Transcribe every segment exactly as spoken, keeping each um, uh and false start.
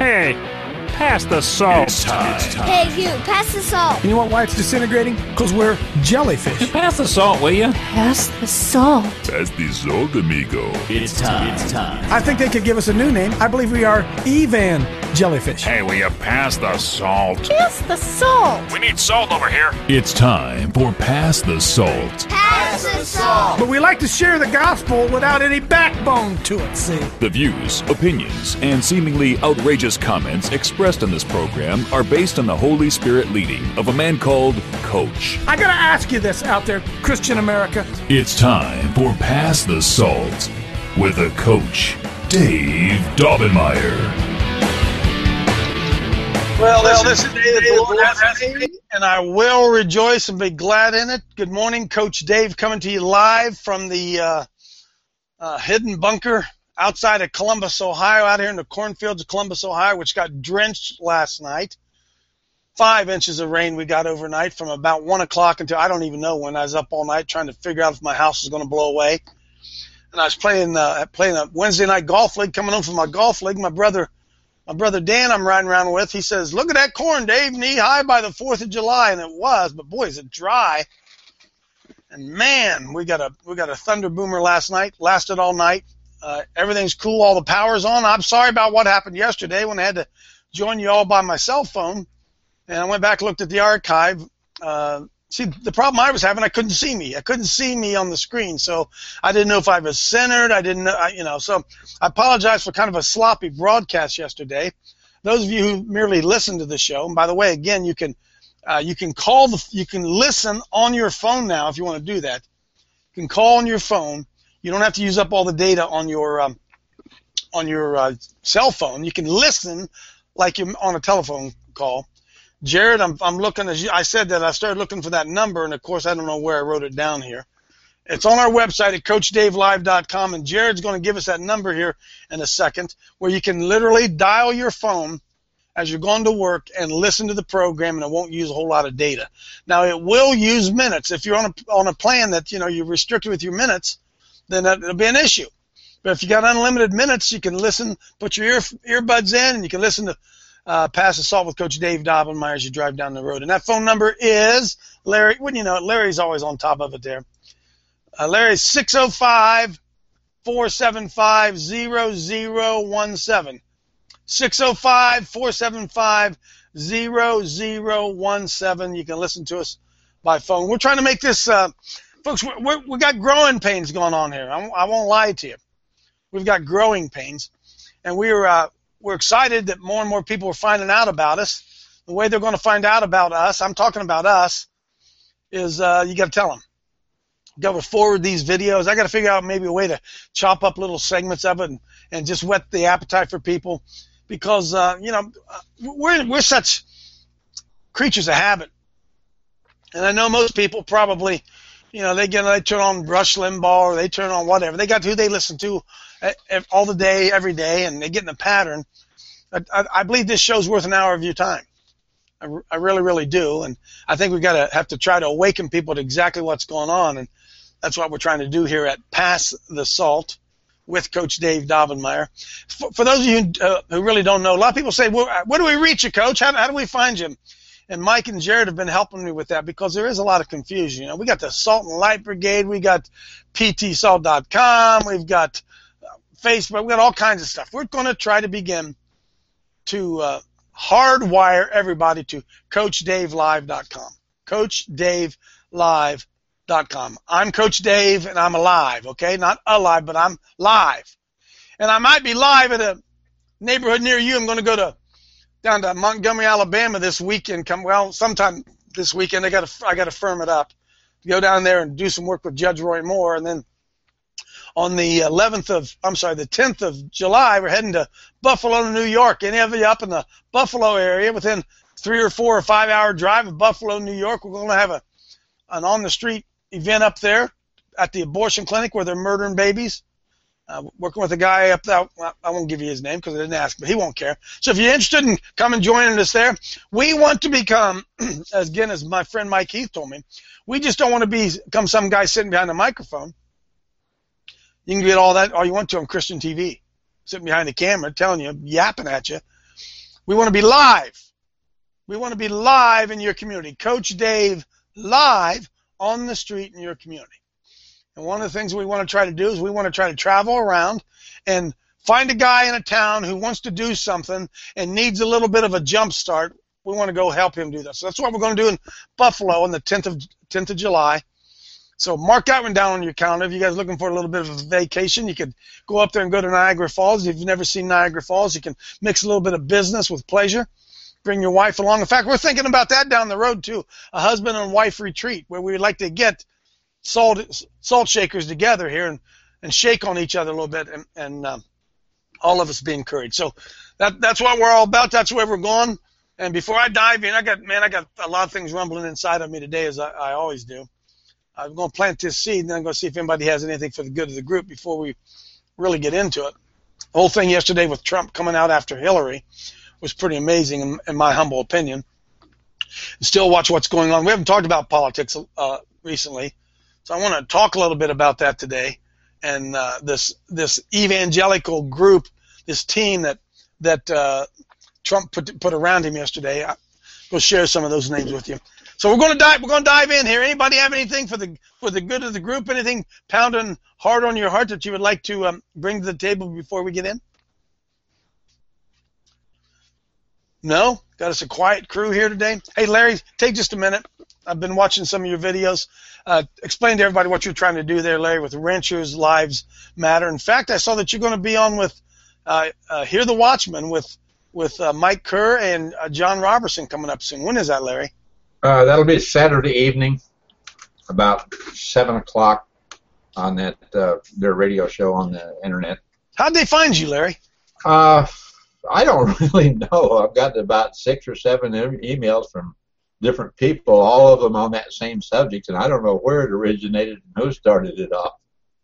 Hey, pass the salt. It's time. It's time. Hey, you, pass the salt. You know what, why it's disintegrating? Because we're jellyfish. Pass the salt, will you? Pass the salt. Pass the salt, amigo. It's time. It's time. I think they could give us a new name. I believe we are Evan Jellyfish. Hey, will you pass the salt? Pass the salt. We need salt over here. It's time for Pass the Salt. Pass the salt. But we like to share the gospel without any backbone to it, see? The views, opinions, and seemingly outrageous comments expressed in this program are based on the Holy Spirit leading of a man called Coach. I gotta ask you this out there, Christian America. It's time for Pass the Salt with a Coach, Dave Daubenmire. Well, this, well, this is the day that the Lord has made, and I will rejoice and be glad in it. Good morning, Coach Dave, coming to you live from the uh, uh, hidden bunker outside of Columbus, Ohio, out here in the cornfields of Columbus, Ohio, which got drenched last night. Five inches of rain we got overnight from about one o'clock until I don't even know when. I was up all night trying to figure out if my house was going to blow away. And I was playing uh, playing a Wednesday night golf league, coming home from my golf league. My brother... My brother Dan I'm riding around with, he says, look at that corn, Dave, knee high by the fourth of July. And it was, but boy, is it dry. And man, we got a we got a thunder boomer last night, lasted all night. Uh, everything's cool, all the power's on. I'm sorry about what happened yesterday when I had to join you all by my cell phone. And I went back and looked at the archive. Uh, see, the problem I was having, I couldn't see me. I couldn't see me on the screen, so I didn't know if I was centered. I didn't know, I, you know, so I apologize for kind of a sloppy broadcast yesterday. Those of you who merely listen to the show, and by the way, again, you can uh, you can call the you can listen on your phone now if you want to do that. You can call on your phone. You don't have to use up all the data on your um, on your uh, cell phone. You can listen like you're on a telephone call. Jared, I'm I'm looking, as you, I said that I started looking for that number, and of course I don't know where I wrote it down here. It's on our website at coach dave live dot com, and Jared's going to give us that number here in a second, where you can literally dial your phone as you're going to work and listen to the program, and it won't use a whole lot of data. Now, it will use minutes. If you're on a on a plan that, you know, you're restricted with your minutes, then that, it'll be an issue. But if you got unlimited minutes, you can listen, put your ear earbuds in, and you can listen to Uh, Pass the Salt with Coach Dave Daubenmire as you drive down the road. And that phone number is, Larry, wouldn't you know it, Larry's always on top of it there. Uh, Larry's six oh five, four seven five, zero zero one seven. six oh five, four seven five, zero zero one seven. You can listen to us by phone. We're trying to make this, uh, folks, we're, we're, we got growing pains going on here. I, I won't lie to you. We've got growing pains. And we're, uh, We're excited that more and more people are finding out about us. The way they're going to find out about us, I'm talking about us, is uh, you got to tell them. You got to forward these videos. I got to figure out maybe a way to chop up little segments of it and, and just whet the appetite for people, because uh, you know we're we're such creatures of habit, and I know most people probably, you know, they get they turn on Rush Limbaugh or they turn on whatever. They got who they listen to all the day, every day, and they get in a pattern. I, I, I believe this show's worth an hour of your time. I, I really, really do, and I think we've got to have to try to awaken people to exactly what's going on, and that's what we're trying to do here at Pass the Salt with Coach Dave Daubenmire. For, for those of you uh, who really don't know, a lot of people say, well, where do we reach you, Coach? How, how do we find you? And Mike and Jared have been helping me with that, because there is a lot of confusion. You know, we got the Salt and Light Brigade, we got p t salt dot com, we've got Facebook, we've got all kinds of stuff. We're going to try to begin to uh, hardwire everybody to coach dave live dot com. coach dave live dot com. I'm Coach Dave, and I'm alive, okay? Not alive, but I'm live. And I might be live at a neighborhood near you. I'm going to go to down to Montgomery, Alabama this weekend. Come well, sometime this weekend. I got to I got to firm it up. Go down there and do some work with Judge Roy Moore, and then on the eleventh of I'm sorry, the tenth of July, we're heading to Buffalo, New York. Any of you up in the Buffalo area, within three or four or five hour drive of Buffalo, New York, we're going to have a an on the street event up there at the abortion clinic where they're murdering babies. Uh, working with a guy up there, well, I won't give you his name because I didn't ask, but he won't care. So if you're interested in coming joining us there, we want to become, as again, as my friend Mike Heath told me, we just don't want to be, become some guy sitting behind a microphone. You can get all that, all you want to on Christian T V, sitting behind the camera, telling you, yapping at you. We want to be live. We want to be live in your community. Coach Dave live on the street in your community. And one of the things we want to try to do is we want to try to travel around and find a guy in a town who wants to do something and needs a little bit of a jump start. We want to go help him do that. So that's what we're going to do in Buffalo on the tenth of tenth of July. So mark that one down on your calendar. If you guys are looking for a little bit of a vacation, you could go up there and go to Niagara Falls. If you've never seen Niagara Falls, you can mix a little bit of business with pleasure. Bring your wife along. In fact, we're thinking about that down the road too, a husband and wife retreat where we would like to get salt salt shakers together here and, and shake on each other a little bit and, and um, all of us be encouraged. So that that's what we're all about. That's where we're going. And before I dive in, I got man, I got a lot of things rumbling inside of me today, as I, I always do. I'm going to plant this seed, and then I'm going to see if anybody has anything for the good of the group before we really get into it. The whole thing yesterday with Trump coming out after Hillary was pretty amazing, in, in my humble opinion. Still watch what's going on. We haven't talked about politics uh, recently, so I want to talk a little bit about that today. And uh, this this evangelical group, this team that that uh, Trump put put around him yesterday. I, we'll share some of those names with you. So we're going to dive. We're going to dive in here. Anybody have anything for the for the good of the group? Anything pounding hard on your heart that you would like to um, bring to the table before we get in? No? Got us a quiet crew here today. Hey, Larry, take just a minute. I've been watching some of your videos. Uh, explain to everybody what you're trying to do there, Larry, with Ranchers Lives Matter. In fact, I saw that you're going to be on with uh, uh, Hear the Watchman with with uh, Mike Kerr and uh, John Robertson coming up soon. When is that, Larry? Uh, that'll be Saturday evening, about seven o'clock on that uh, their radio show on the internet. How'd they find you, Larry? Uh, I don't really know. I've got about six or seven e- emails from different people, all of them on that same subject, and I don't know where it originated and who started it off.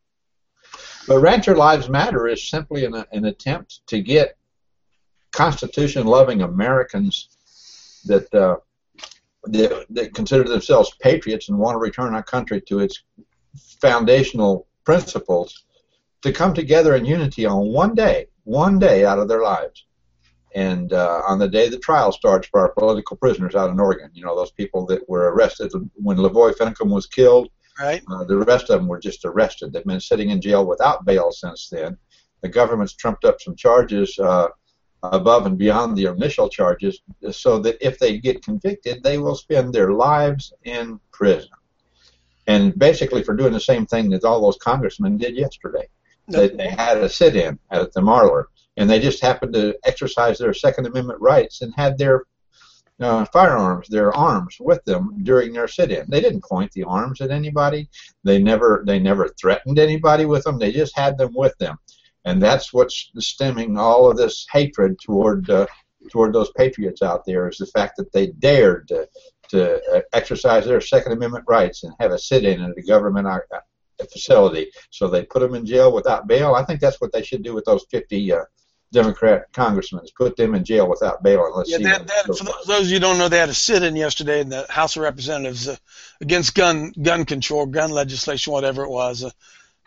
But Rancher Lives Matter is simply an, an attempt to get Constitution-loving Americans that uh, That, that consider themselves patriots and want to return our country to its foundational principles to come together in unity on one day, one day out of their lives. And uh, on the day the trial starts for our political prisoners out in Oregon, you know, those people that were arrested when Lavoy Finicum was killed, right? Uh, the rest of them were just arrested. They've been sitting in jail without bail since then. The government's trumped up some charges uh, above and beyond the initial charges, so that if they get convicted, they will spend their lives in prison. And basically for doing the same thing that all those congressmen did yesterday. They, they had a sit-in at the Marler, and they just happened to exercise their Second Amendment rights and had their uh, firearms, their arms with them during their sit-in. They didn't point the arms at anybody. They never, they never threatened anybody with them. They just had them with them. And that's what's stemming all of this hatred toward uh, toward those patriots out there, is the fact that they dared to, to uh, exercise their Second Amendment rights and have a sit-in at a government uh, facility. So they put them in jail without bail. I think that's what they should do with those fifty uh, Democrat congressmen, is put them in jail without bail. And let's yeah, see that, that, for those, those of you who don't know, they had a sit-in yesterday in the House of Representatives uh, against gun gun control, gun legislation, whatever it was. Uh,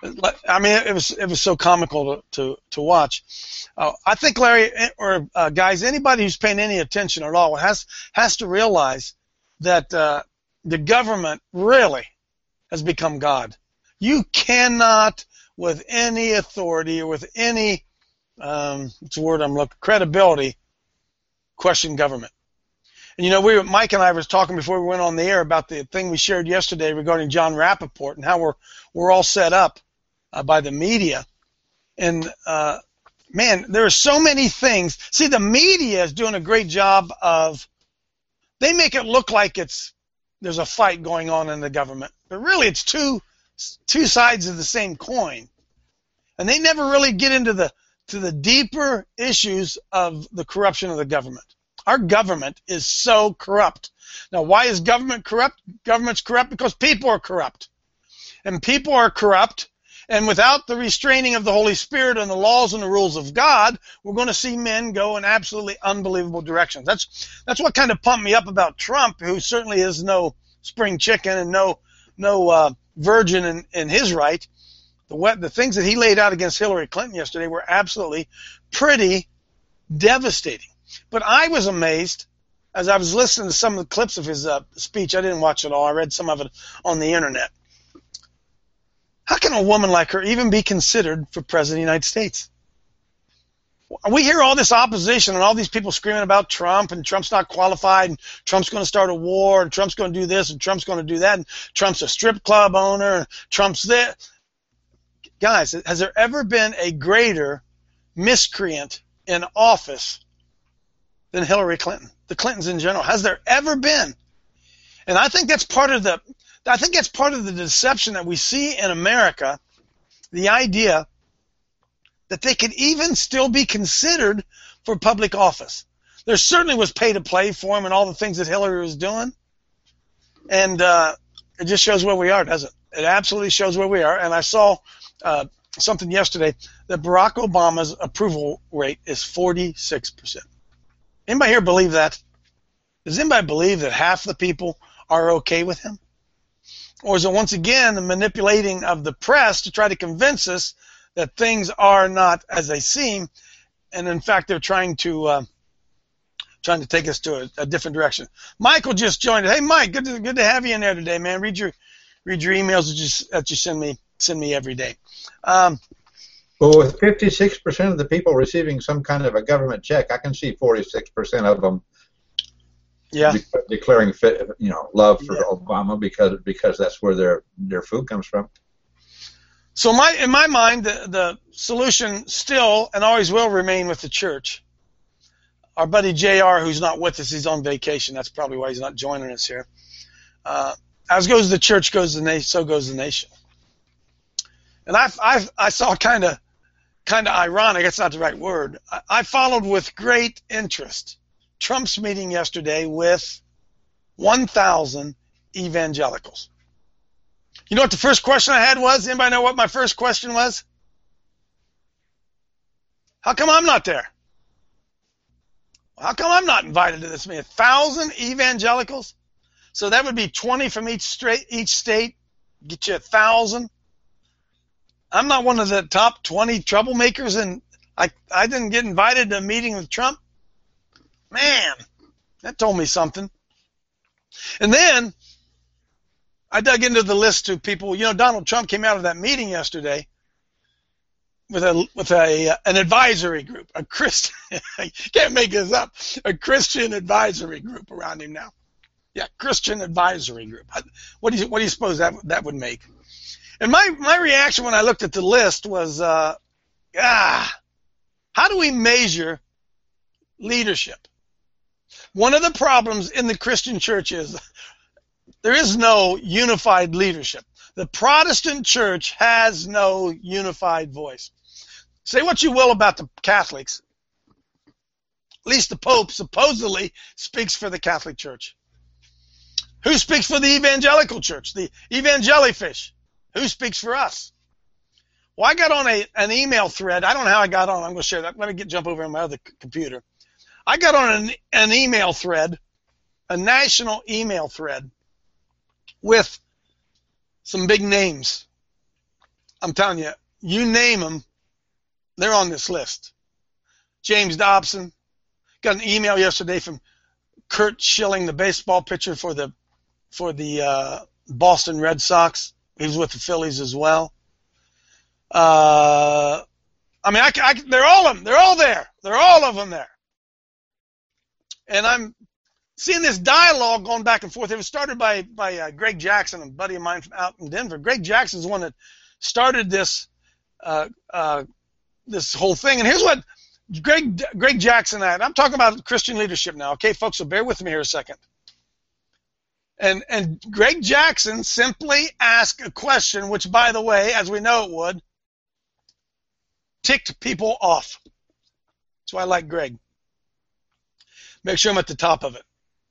I mean, it was it was so comical to to, to watch. Uh, I think, Larry, or uh, guys, anybody who's paying any attention at all has has to realize that uh, the government really has become God. You cannot, with any authority or with any um, what's the word I'm looking credibility, question government. And you know, we were, Mike and I was talking before we went on the air about the thing we shared yesterday regarding John Rappaport and how we're we're all set up Uh, by the media. And uh, man, there are so many things. See, the media is doing a great job of, they make it look like it's there's a fight going on in the government, but really it's two two sides of the same coin. And they never really get into the to the deeper issues of the corruption of the government. Our government is so corrupt. Now, why is government corrupt? Government's corrupt because people are corrupt. And people are corrupt. And without the restraining of the Holy Spirit and the laws and the rules of God, we're going to see men go in absolutely unbelievable directions. That's that's what kind of pumped me up about Trump, who certainly is no spring chicken and no no uh, virgin in, in his right. The the things that he laid out against Hillary Clinton yesterday were absolutely pretty devastating. But I was amazed as I was listening to some of the clips of his uh, speech. I didn't watch it all. I read some of it on the internet. How can a woman like her even be considered for President of the United States? We hear all this opposition and all these people screaming about Trump, and Trump's not qualified, and Trump's going to start a war, and Trump's going to do this, and Trump's going to do that, and Trump's a strip club owner, and Trump's there. Guys, has there ever been a greater miscreant in office than Hillary Clinton? The Clintons in general. Has there ever been? And I think that's part of the I think that's part of the deception that we see in America, the idea that they could even still be considered for public office. There certainly was pay to play for him and all the things that Hillary was doing. And uh, it just shows where we are, doesn't it? It absolutely shows where we are. And I saw uh, something yesterday that Barack Obama's approval rate is forty-six percent. Anybody here believe that? Does anybody believe that half the people are okay with him? Or is it once again the manipulating of the press to try to convince us that things are not as they seem, and in fact they're trying to uh, trying to take us to a, a different direction? Michael just joined us. Hey, Mike, good to good to have you in there today, man. Read your read your emails that you that you send me send me every day. Um, Well, with fifty-six percent of the people receiving some kind of a government check, I can see forty-six percent of them yeah. de- declaring, you know, love for Yeah. Obama because because that's where their their food comes from. So my in my mind, the, the solution still and always will remain with the church. Our buddy J R, who's not with us, he's on vacation. That's probably why he's not joining us here. Uh, as goes the church, goes the nation, so goes the nation. And I I I saw kind of kind of ironic. It's not the right word. I, I followed with great interest Trump's meeting yesterday with one thousand evangelicals. You know what the first question I had was? Anybody know what my first question was? How come I'm not there? How come I'm not invited to this meeting? A thousand evangelicals? So that would be twenty from each straight each state. Get you a thousand. I'm not one of the top twenty troublemakers, and I I didn't get invited to a meeting with Trump. Man, that told me something. And then I dug into the list of people. You know, Donald Trump came out of that meeting yesterday with a with a an advisory group, a Christian. I can't make this up. A Christian advisory group around him now. Yeah, Christian advisory group. What do you what do you suppose that that would make? And my my reaction when I looked at the list was, uh, ah, how do we measure leadership? One of the problems in the Christian church is there is no unified leadership. The Protestant church has no unified voice. Say what you will about the Catholics. At least the Pope supposedly speaks for the Catholic Church. Who speaks for the evangelical church? The evangelifish. Who speaks for us? Well, I got on a an email thread. I don't know how I got on. I'm going to share that. Let me get jump over on my other c- computer. I got on an, an email thread, a national email thread, with some big names. I'm telling you, you name them, they're on this list. James Dobson. Got an email yesterday from Curt Schilling, the baseball pitcher for the for the uh, Boston Red Sox. He was with the Phillies as well. Uh, I mean, I, I, they're all of them. They're all there. They're all of them there. And I'm seeing this dialogue going back and forth. It was started by by uh, Greg Jackson, a buddy of mine from out in Denver. Greg Jackson's the one that started this uh, uh, this whole thing. And here's what Greg Greg Jackson had. I'm talking about Christian leadership now, okay, folks? So bear with me here a second. And and Greg Jackson simply asked a question, which, by the way, as we know it would, ticked people off. That's why I like Greg. Make sure I'm at the top of it.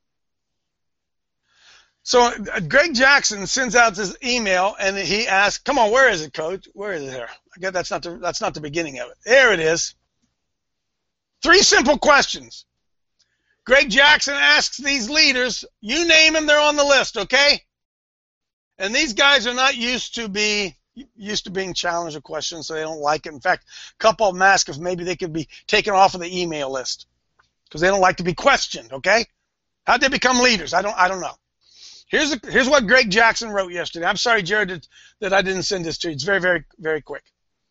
So uh, Greg Jackson sends out this email, and he asks, "Come on, where is it, Coach? Where is it here? I guess that's not the that's not the beginning of it. There it is. Three simple questions. Greg Jackson asks these leaders, you name them, they're on the list, okay? And these guys are not used to be used to being challenged with questions, so they don't like it. In fact, a couple of them ask if maybe they could be taken off of the email list. because they don't like to be questioned, okay? How'd they become leaders? I don't I don't know. Here's a, here's what Greg Jackson wrote yesterday. I'm sorry, Jared, that, that I didn't send this to you. It's very, very, very quick.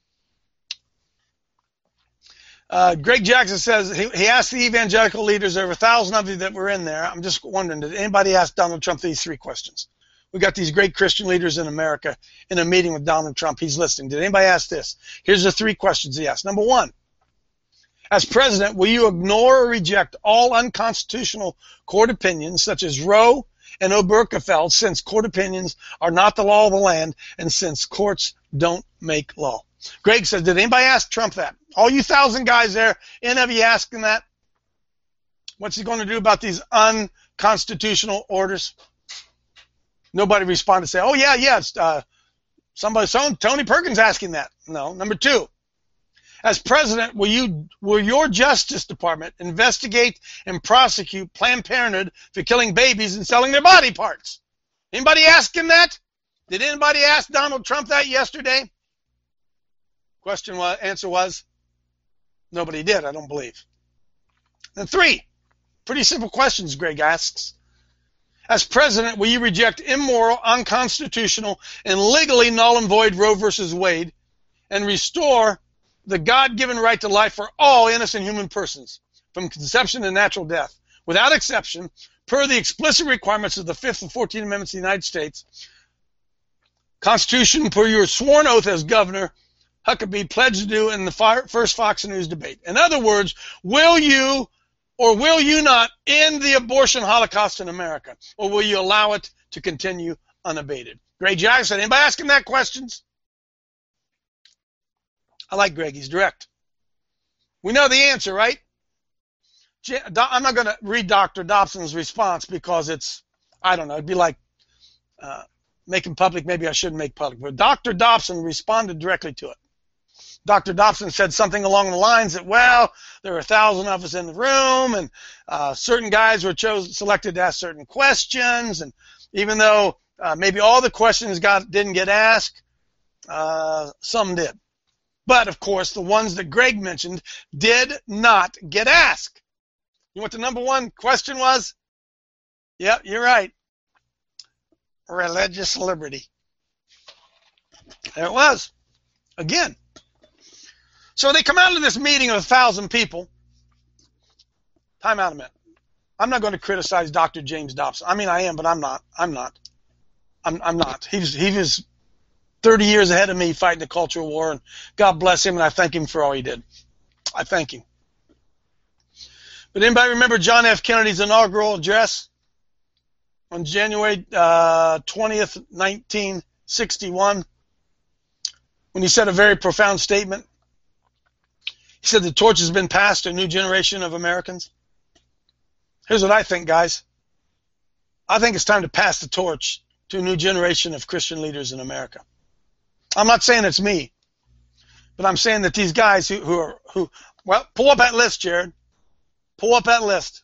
Uh, Greg Jackson says, he, he asked the evangelical leaders, over a thousand of you that were in there. I'm just wondering, did anybody ask Donald Trump these three questions? We got these great Christian leaders in America in a meeting with Donald Trump. He's listening. Did anybody ask this? Here's the three questions he asked. Number one, as president, will you ignore or reject all unconstitutional court opinions such as Roe and Obergefell, since court opinions are not the law of the land and since courts don't make law? Greg says, did anybody ask Trump that? All you thousand guys there, any of you asking that? What's he going to do about these unconstitutional orders? Nobody responded to say, oh, yeah, yeah, it's, uh, somebody, some, Tony Perkins asking that. No. Number two, as president, will you, will your Justice Department investigate and prosecute Planned Parenthood for killing babies and selling their body parts? Anybody asking that? Did anybody ask Donald Trump that yesterday? Question was, answer was, nobody did, I don't believe. And three, pretty simple questions Greg asks. As president, will you reject immoral, unconstitutional, and legally null and void Roe versus Wade and restore the God-given right to life for all innocent human persons from conception to natural death, without exception, per the explicit requirements of the Fifth and Fourteenth Amendments of the United States Constitution, per your sworn oath as governor, Huckabee pledged to do in the first Fox News debate? In other words, will you or will you not end the abortion holocaust in America? Or will you allow it to continue unabated? Greg Jackson, anybody asking that questions? I like Greg, he's direct. We know the answer, right? I'm not going to read Doctor Dobson's response because it's, I don't know, it'd be like uh, making public, maybe I shouldn't make public. But Doctor Dobson responded directly to it. Doctor Dobson said something along the lines that, well, there were a thousand of us in the room, and uh, certain guys were chosen, selected to ask certain questions, and even though uh, maybe all the questions got didn't get asked, uh, some did. But, of course, the ones that Greg mentioned did not get asked. You know what the number one question was? Yep, you're right. Religious liberty. There it was. Again. So they come out of this meeting of a thousand people. Time out a minute. I'm not going to criticize Doctor James Dobson. I mean, I am, but I'm not. I'm not. I'm, I'm not. He was, he was thirty years ahead of me fighting the cultural war, and God bless him, and I thank him for all he did. I thank him. But anybody remember John F. Kennedy's inaugural address on January uh, twentieth, nineteen sixty-one, when he said a very profound statement? He said the torch has been passed to a new generation of Americans. Here's what I think, guys. I think it's time to pass the torch to a new generation of Christian leaders in America. I'm not saying it's me, but I'm saying that these guys who, who are, who, well, pull up that list, Jared. Pull up that list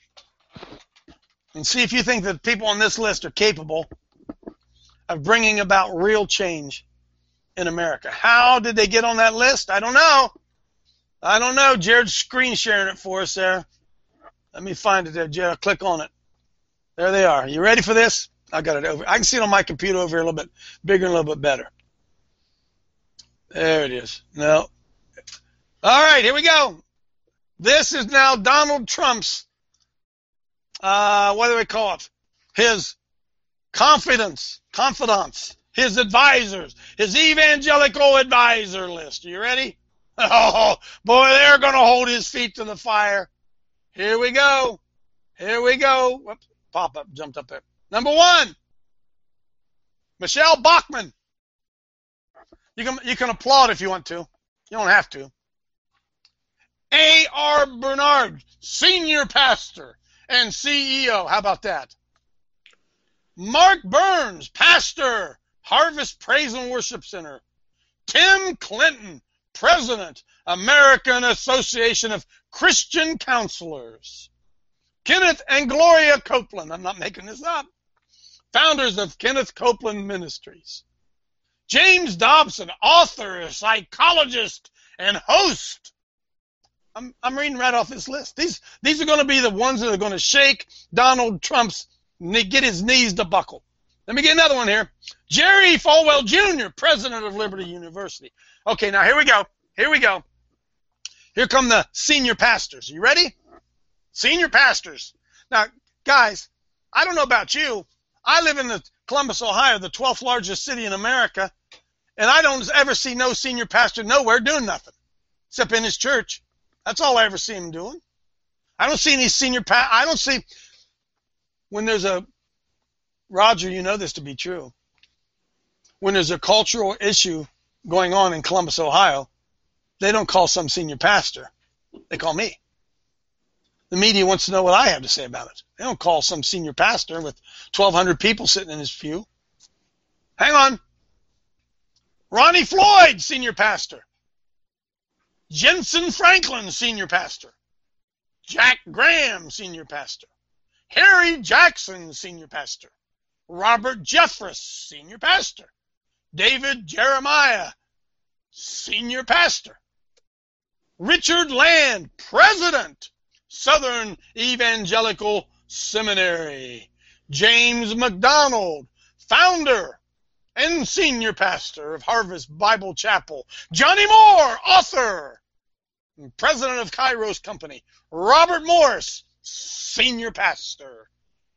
and see if you think that people on this list are capable of bringing about real change in America. How did they get on that list? I don't know. I don't know. Jared's screen sharing it for us there. Let me find it there, Jared. I'll click on it. There they are. You ready for this? I got it over. I can see it on my computer over here a little bit bigger and a little bit better. There it is. No. All right, here we go. This is now Donald Trump's, uh, what do we call it? His confidence, confidants, his advisors, his evangelical advisor list. Are you ready? Oh, boy, they're going to hold his feet to the fire. Here we go. Here we go. Whoops, pop up, jumped up there. Number one, Michelle Bachmann. You can, you can applaud if you want to. You don't have to. A R Bernard, senior pastor and C E O. How about that? Mark Burns, pastor, Harvest Praise and Worship Center. Tim Clinton, president, American Association of Christian Counselors. Kenneth and Gloria Copeland, I'm not making this up, founders of Kenneth Copeland Ministries. James Dobson, author, psychologist, and host I'm, I'm reading right off this list. These, these are going to be the ones that are going to shake Donald Trump's, get his knees to buckle. Let me get another one here. Jerry Falwell Junior, president of Liberty University. Okay, now here we go. Here we go. Here come the senior pastors. You ready? Senior pastors. Now, guys, I don't know about you. I live in the Columbus, Ohio, the twelfth largest city in America, and I don't ever see no senior pastor nowhere doing nothing except in his church. That's all I ever see him doing. I don't see any senior pa- I don't see when there's a Roger, you know this to be true. When there's a cultural issue going on in Columbus, Ohio, they don't call some senior pastor. They call me. The media wants to know what I have to say about it. They don't call some senior pastor with twelve hundred people sitting in his pew. Hang on. Ronnie Floyd, senior pastor. Jensen Franklin, senior pastor. Jack Graham, senior pastor. Harry Jackson, senior pastor. Robert Jeffress, senior pastor. David Jeremiah, senior pastor. Richard Land, president, Southern Evangelical Seminary. James McDonald, founder and senior pastor of Harvest Bible Chapel. Johnny Moore, author, and president of Kairos Company. Robert Morris, senior pastor.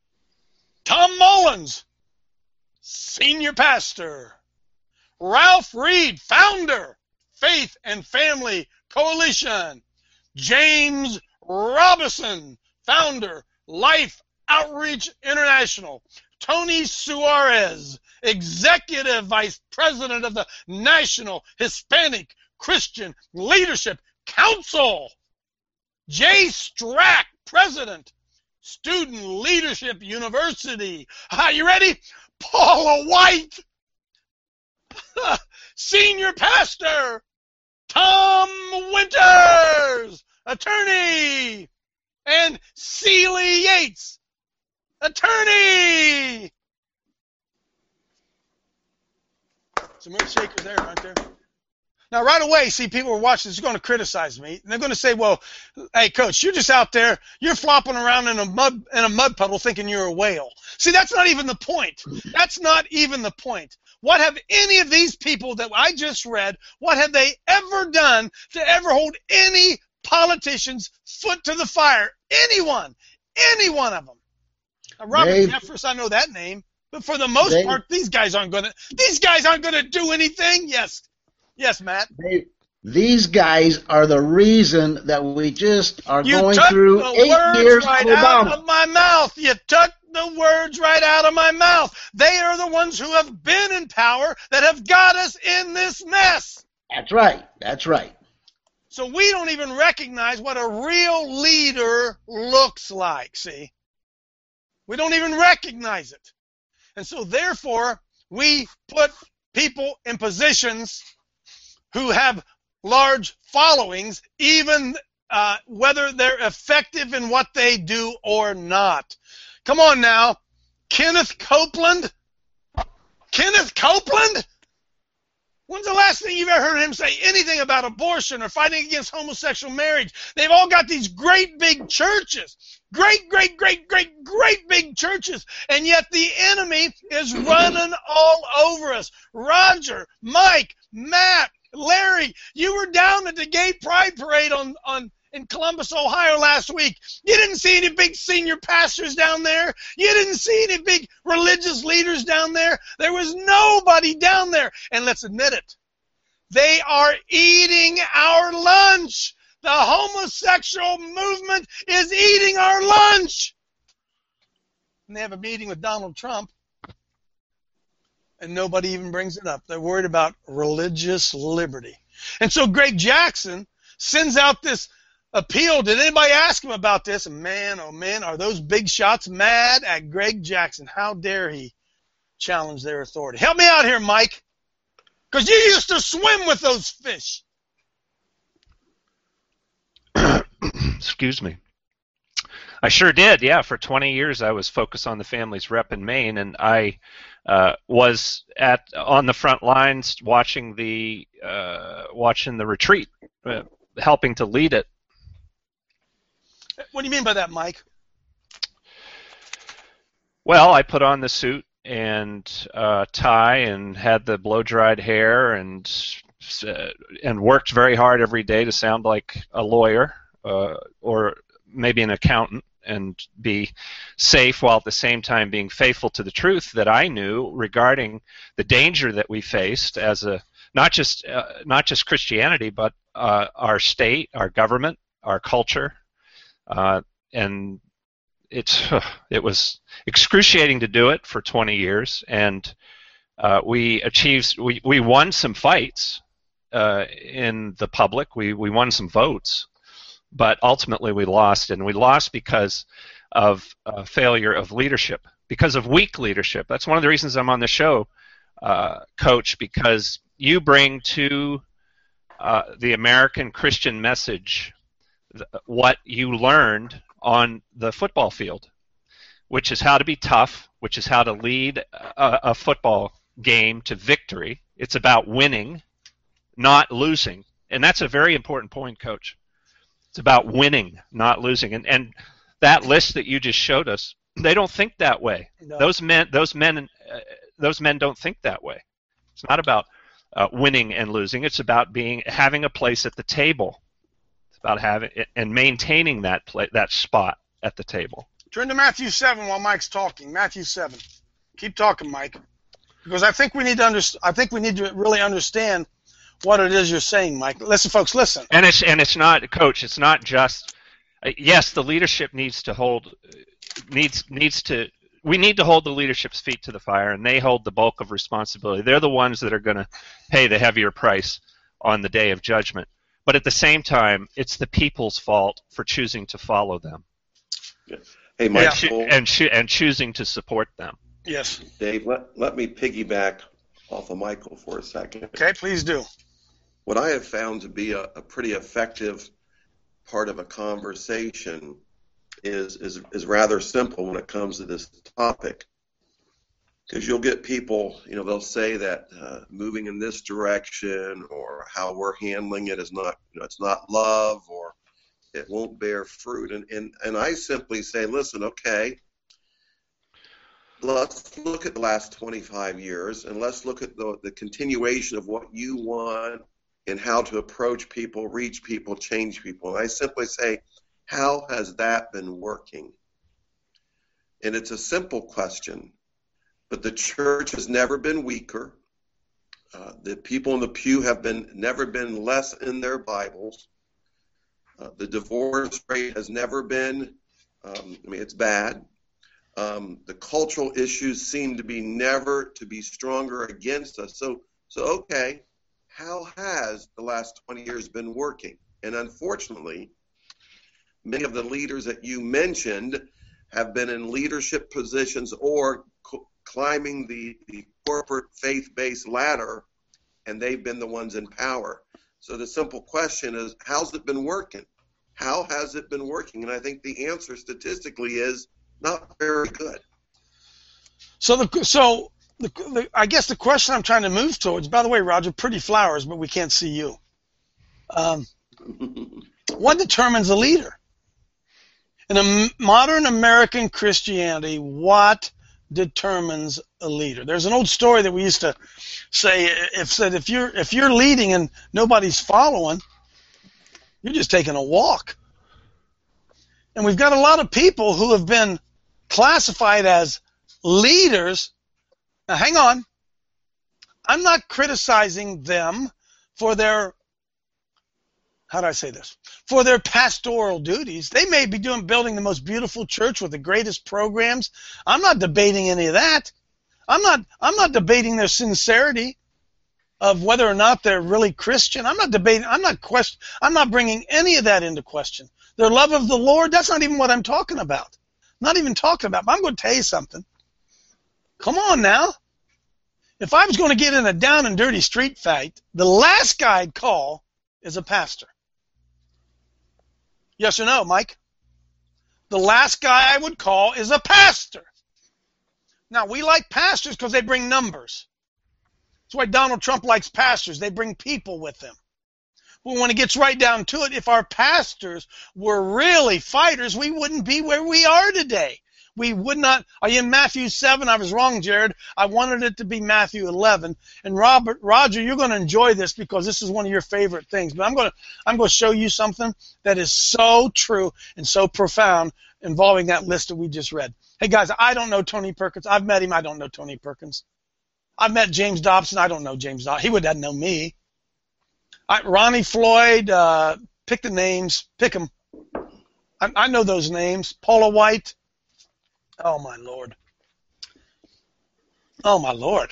Tom Mullins, senior pastor. Ralph Reed, founder, Faith and Family Coalition. James Robison, founder, Life Outreach International. Tony Suarez, executive vice president of the National Hispanic Christian Leadership Council. Jay Strack, president, Student Leadership University. Are you ready? Paula White, senior pastor. Tom Winters, attorney. And Celie Yates, attorney. Some earth shakers there, aren't there? Now, right away, see, people are watching this are going to criticize me. And they're going to say, well, hey, Coach, you're just out there. You're flopping around in a mud in a mud puddle thinking you're a whale. See, that's not even the point. That's not even the point. What have any of these people that I just read, what have they ever done to ever hold any politician's foot to the fire? Anyone. Any one of them. Now, Robert Dave, Jeffress, I know that name. But for the most Dave, part, these guys aren't going to these guys aren't going to do anything. Yes. Yes, Matt. They, these guys are the reason that we just are You going took through the eight words years right of out Obama. of my mouth. You took the words right out of my mouth. They are the ones who have been in power that have got us in this mess. That's right. That's right. So we don't even recognize what a real leader looks like, see? We don't even recognize it. And so therefore, we put people in positions who have large followings, even uh, whether they're effective in what they do or not. Come on now. Kenneth Copeland? Kenneth Copeland? When's the last thing you've ever heard him say anything about abortion or fighting against homosexual marriage? They've all got these great big churches. Great, great, great, great, great big churches. And yet the enemy is running all over us. Roger, Mike, Matt, Larry, you were down at the Gay Pride Parade on, on in Columbus, Ohio last week. You didn't see any big senior pastors down there. You didn't see any big religious leaders down there. There was nobody down there. And let's admit it. They are eating our lunch. The homosexual movement is eating our lunch. And they have a meeting with Donald Trump. And nobody even brings it up. They're worried about religious liberty. And so Greg Jackson sends out this appeal. Did anybody ask him about this? And man, oh man, are those big shots mad at Greg Jackson? How dare he challenge their authority? Help me out here, Mike. Because you used to swim with those fish. Excuse me. I sure did, yeah. For twenty years, I was focused on the Families Rep in Maine, and I uh, was at on the front lines watching the uh, watching the retreat, uh, helping to lead it what do you mean by that, Mike? Well, I put on the suit and uh, tie and had the blow-dried hair and uh, and worked very hard every day to sound like a lawyer uh, or maybe an accountant and be safe while at the same time being faithful to the truth that I knew regarding the danger that we faced as a not just uh, not just Christianity, but uh, our state, our government, our culture, uh, and it's it was excruciating to do it for twenty years, and uh, we achieved we, we won some fights uh, in the public. We we won some votes, but ultimately we lost, and we lost because of uh, failure of leadership, because of weak leadership. That's one of the reasons I'm on the show, uh, Coach, because you bring to uh, the American Christian message th- what you learned on the football field, which is how to be tough, which is how to lead a, a football game to victory. It's about winning, not losing. And that's a very important point, Coach. It's about winning, not losing. And and that list that you just showed us, they don't think that way. No. Those men, those men, uh, those men don't think that way. It's not about uh, winning and losing. It's about being having a place at the table. It's about having and maintaining that play, that spot at the table. Turn to Matthew seven while Mike's talking. Matthew seven. Keep talking, Mike, because I think we need to under, I think we need to really understand what it is you're saying, Mike. Listen, folks, listen. And it's and it's not, Coach. It's not just. Uh, yes, the leadership needs to hold, needs needs to. We need to hold the leadership's feet to the fire, and they hold the bulk of responsibility. They're the ones that are going to pay the heavier price on the day of judgment. But at the same time, it's the people's fault for choosing to follow them. Yeah. Hey, Mike, and, cho- and, cho- and choosing to support them. Yes. Dave, let, let me piggyback off of Michael for a second. Okay, please do. What I have found to be a, a pretty effective part of a conversation is, is, is rather simple when it comes to this topic. Because you'll get people, you know, they'll say that uh, moving in this direction or how we're handling it is not, you know, it's not love or it won't bear fruit. And, and, and I simply say, listen, okay, let's look at the last twenty-five years and let's look at the, the continuation of what you want and how to approach people, reach people, change people. And I simply say, how has that been working? And it's a simple question, but the church has never been weaker. Uh, the people in the pew have been never been less in their Bibles. Uh, the divorce rate has never been, um, I mean, it's bad. Um, the cultural issues seem to be never to be stronger against us. So, so okay, how has the last twenty years been working? And unfortunately, many of the leaders that you mentioned have been in leadership positions or co- climbing the, the corporate faith-based ladder, and they've been the ones in power. So the simple question is, how's it been working? How has it been working? And I think the answer statistically is not very good. So the so the, the I guess the question I'm trying to move towards, by the way, Roger, pretty flowers, but we can't see you. Um, what determines a leader? In a modern American Christianity, what determines a leader? There's an old story that we used to say, if said if you're if you're leading and nobody's following, you're just taking a walk. And we've got a lot of people who have been classified as leaders. Now, hang on. I'm not criticizing them for their, how do I say this? For their pastoral duties. They may be doing building the most beautiful church with the greatest programs. I'm not debating any of that. I'm not I'm not debating their sincerity of whether or not they're really Christian. I'm not debating I'm not question I'm not bringing any of that into question. Their love of the Lord, that's not even what I'm talking about. Not even talking about. But I'm going to tell you something. Come on now. If I was going to get in a down and dirty street fight, the last guy I'd call is a pastor. Yes or no, Mike? The last guy I would call is a pastor. Now, we like pastors because they bring numbers. That's why Donald Trump likes pastors. They bring people with them. Well, when it gets right down to it, if our pastors were really fighters, we wouldn't be where we are today. We would not. Are you in Matthew seven? I was wrong, Jared. I wanted it to be Matthew eleven. And Robert, Roger, you're going to enjoy this because this is one of your favorite things. But I'm going to, I'm going to show you something that is so true and so profound involving that list that we just read. Hey, guys, I don't know Tony Perkins. I've met him. I don't know Tony Perkins. I've met James Dobson. I don't know James Dobson. He would have known me. I, Ronnie Floyd, uh, pick the names, pick them. I, I know those names. Paula White. Oh, my Lord. Oh, my Lord.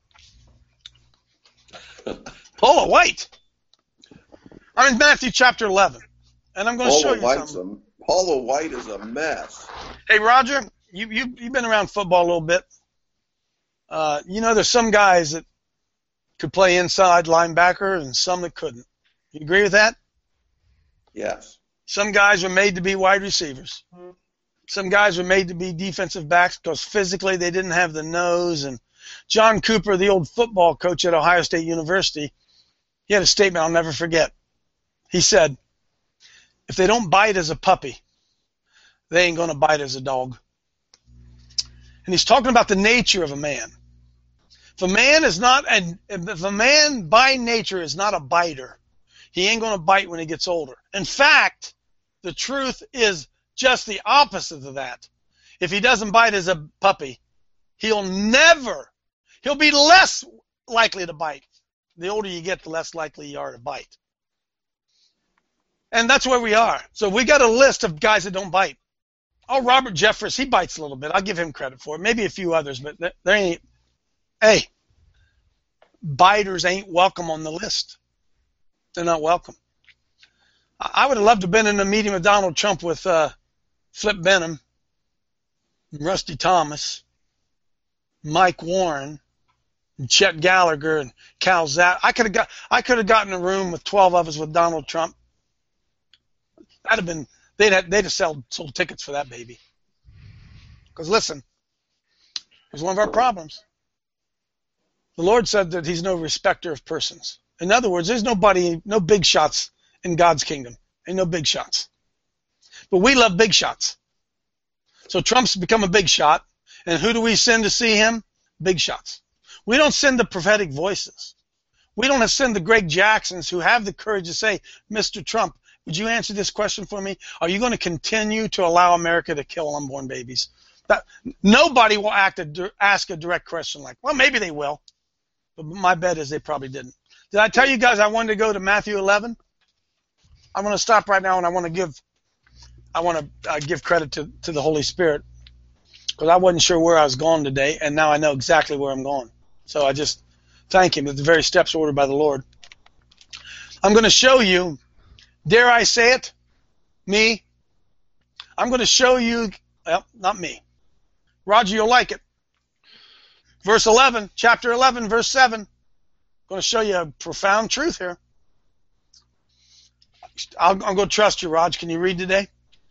Paula White. I'm in Matthew chapter eleven, and I'm going to show you White's something. A, Paula White is a mess. Hey, Roger, you, you, you've been around football a little bit. Uh, you know, there's some guys that could play inside linebacker and some that couldn't. You agree with that? Yes. Some guys were made to be wide receivers. Some guys were made to be defensive backs because physically they didn't have the nose. And John Cooper, the old football coach at Ohio State University, he had a statement I'll never forget. He said, if they don't bite as a puppy, they ain't going to bite as a dog. And he's talking about the nature of a man. If a man is not, and if a man by nature is not a biter, he ain't going to bite when he gets older. In fact, the truth is just the opposite of that. If he doesn't bite as a puppy, he'll never, he'll be less likely to bite. The older you get, the less likely you are to bite. And that's where we are. So we got a list of guys that don't bite. Oh, Robert Jeffress, he bites a little bit. I'll give him credit for it. Maybe a few others, but there ain't. Hey, biters ain't welcome on the list. They're not welcome. I would have loved to have been in a meeting with Donald Trump with uh, Flip Benham, Rusty Thomas, Mike Warren, and Chet Gallagher, and Cal Zapp. I could have got. I could have gotten a room with twelve of us with Donald Trump. That'd have been. They'd have, they'd have sold, sold tickets for that baby. Because listen, here's one of our problems. The Lord said that He's no respecter of persons. In other words, there's nobody, no big shots in God's kingdom. Ain't no big shots. But we love big shots. So Trump's become a big shot. And who do we send to see him? Big shots. We don't send the prophetic voices. We don't send the Greg Jacksons who have the courage to say, Mister Trump, would you answer this question for me? Are you going to continue to allow America to kill unborn babies? That, nobody will act a, ask a direct question like, well, maybe they will. But my bet is they probably didn't. Did I tell you guys I wanted to go to Matthew eleven? I want to stop right now and I want to give I want to uh, give credit to, to the Holy Spirit because I wasn't sure where I was going today, and now I know exactly where I'm going. So I just thank Him that the very steps ordered by the Lord. I'm going to show you, dare I say it, me. I'm going to show you, well, not me. Roger, you'll like it. Verse eleven, chapter eleven, verse seven. I'm going to show you a profound truth here. I'll, I'm going to trust you, Raj. Can you read today?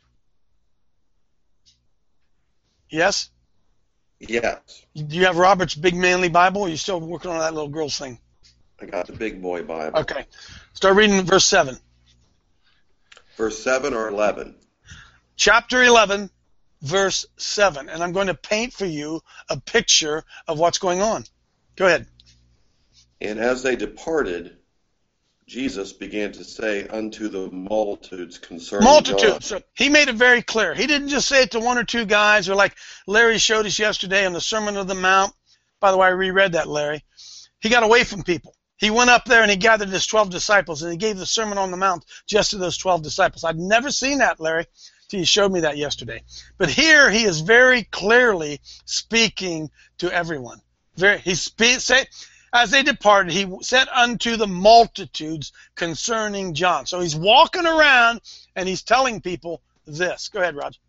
Yes? Yes. Do you have Robert's big manly Bible, or are you still working on that little girl's thing? I got the big boy Bible. Okay. Start reading verse seven. Verse seven or eleven? Chapter eleven, verse seven. And I'm going to paint for you a picture of what's going on. Go ahead. And as they departed, Jesus began to say unto the multitudes concerning Multitudes. John. So he made it very clear. He didn't just say it to one or two guys, or like Larry showed us yesterday on the Sermon on the Mount. By the way, I reread that, Larry. He got away from people. He went up there and he gathered his twelve disciples, and he gave the Sermon on the Mount just to those twelve disciples. I'd never seen that, Larry, till you showed me that yesterday. But here he is very clearly speaking to everyone. Very, he spe- say, as they departed, he said unto the multitudes concerning John. So he's walking around and he's telling people this. Go ahead, Roger.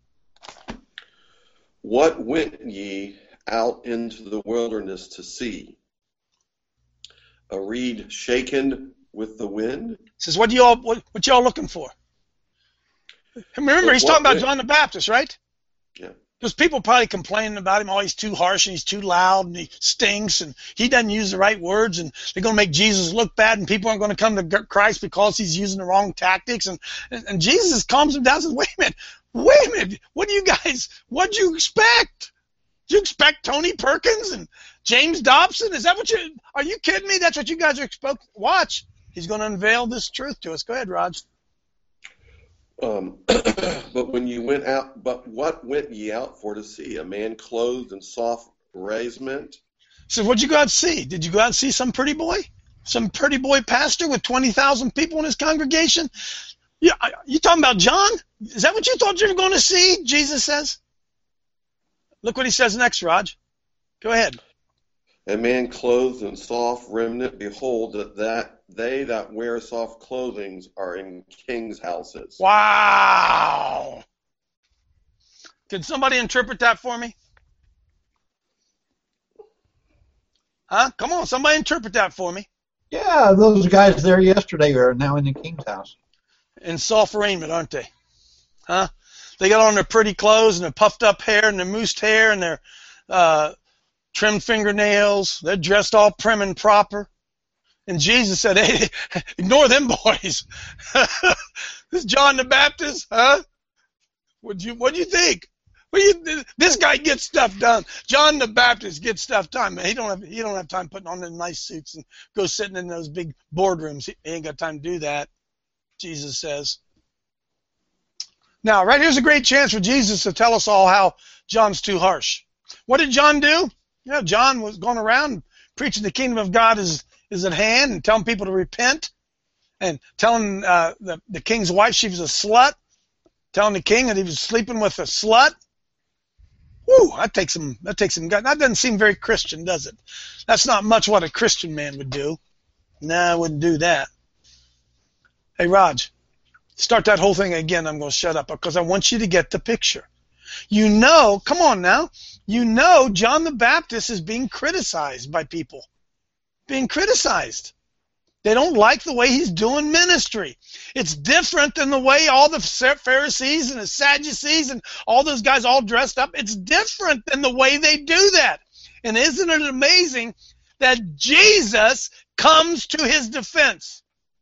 What went ye out into the wilderness to see? A reed shaken with the wind? He says, what y'all what, what y'all looking for? Remember, he's talking about John the Baptist, right? Yeah. Because people probably complaining about him, oh, he's too harsh and he's too loud and he stinks and he doesn't use the right words and they're going to make Jesus look bad and people aren't going to come to Christ because he's using the wrong tactics. And, and, and Jesus calms him down and says, wait a minute, wait a minute, what do you guys, what do you expect? Do you expect Tony Perkins and James Dobson? Is that what you, are you kidding me? That's what you guys are expecting? Watch. He's going to unveil this truth to us. Go ahead, Raj. Um, but when you went out, but what went ye out for to see? A man clothed in soft raiment? So what'd you go out and see? Did you go out and see some pretty boy? Some pretty boy pastor with twenty thousand people in his congregation? Yeah, you talking about John? Is that what you thought you were going to see? Jesus says. Look what he says next, Raj. Go ahead. A man clothed in soft raiment, behold, that, that they that wear soft clothing are in kings' houses. Wow! Can somebody interpret that for me? Huh? Come on, somebody interpret that for me. Yeah, those guys there yesterday are now in the king's house. In soft raiment, aren't they? Huh? They got on their pretty clothes and their puffed up hair and their moosed hair and their uh, trimmed fingernails. They're dressed all prim and proper. And Jesus said, hey, ignore them boys. This is John the Baptist, huh? What'd you, what'd you think? What you, this guy gets stuff done. John the Baptist gets stuff done. Man, he don't have he don't have time putting on the nice suits and go sitting in those big boardrooms. He ain't got time to do that, Jesus says. Now, right here's a great chance for Jesus to tell us all how John's too harsh. What did John do? You know, John was going around preaching the kingdom of God is, is at hand and telling people to repent and telling uh, the, the king's wife she was a slut, telling the king that he was sleeping with a slut. Woo, that takes some, that takes some guts. That doesn't seem very Christian, does it? That's not much what a Christian man would do. Nah, I wouldn't do that. Hey, Raj. Start that whole thing again. I'm going to shut up because I want you to get the picture. You know, come on now, you know John the Baptist is being criticized by people. Being criticized. They don't like the way he's doing ministry. It's different than the way all the Pharisees and the Sadducees and all those guys all dressed up. It's different than the way they do that. And isn't it amazing that Jesus comes to his defense?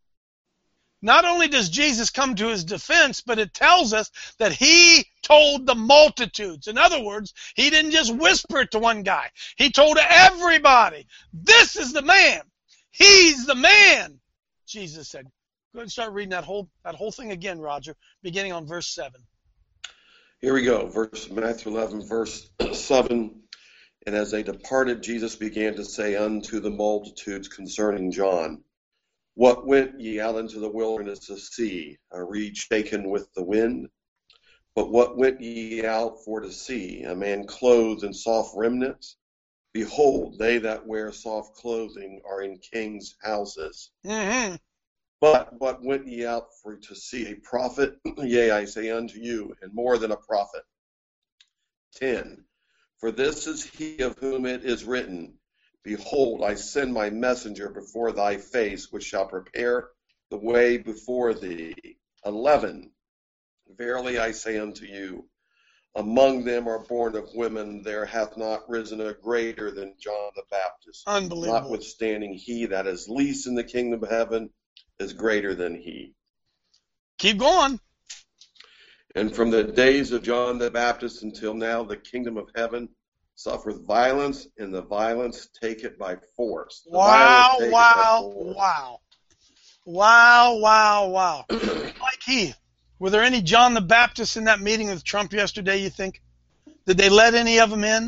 Not only does Jesus come to his defense, but it tells us that he told the multitudes. In other words, he didn't just whisper it to one guy. He told everybody, this is the man. He's the man, Jesus said. Go ahead and start reading that whole, that whole thing again, Roger, beginning on verse seven. Here we go, verse Matthew eleven, verse seven. And as they departed, Jesus began to say unto the multitudes concerning John, what went ye out into the wilderness to see? A reed shaken with the wind? But what went ye out for to see? A man clothed in soft remnants? Behold, they that wear soft clothing are in kings' houses. Mm-hmm. But what went ye out for to see? A prophet? Yea, I say unto you, and more than a prophet. ten. For this is he of whom it is written, behold, I send my messenger before thy face, which shall prepare the way before thee. eleven. Verily I say unto you, among them are born of women, there hath not risen a greater than John the Baptist. Unbelievable. Notwithstanding, he that is least in the kingdom of heaven is greater than he. Keep going. And from the days of John the Baptist until now, the kingdom of heaven suffereth violence, and the violence take it by force. The wow, take wow, it by force. wow. Wow, wow, wow. Mike Heath, were there any John the Baptist in that meeting with Trump yesterday, you think? Did they let any of them in?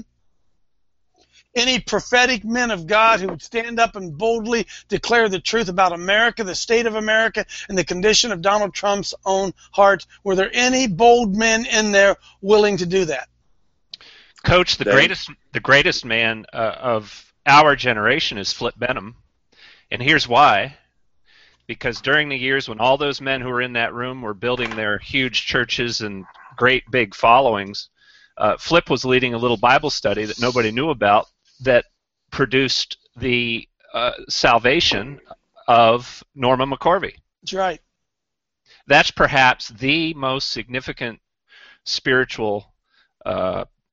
Any prophetic men of God who would stand up and boldly declare the truth about America, the state of America, and the condition of Donald Trump's own heart? Were there any bold men in there willing to do that? Coach, the Dave? greatest the greatest man uh, of our generation is Flip Benham, and here's why. Because during the years when all those men who were in that room were building their huge churches and great big followings, uh, Flip was leading a little Bible study that nobody knew about that produced the uh, salvation of Norma McCorvey. That's right. That's perhaps the most significant spiritual uh,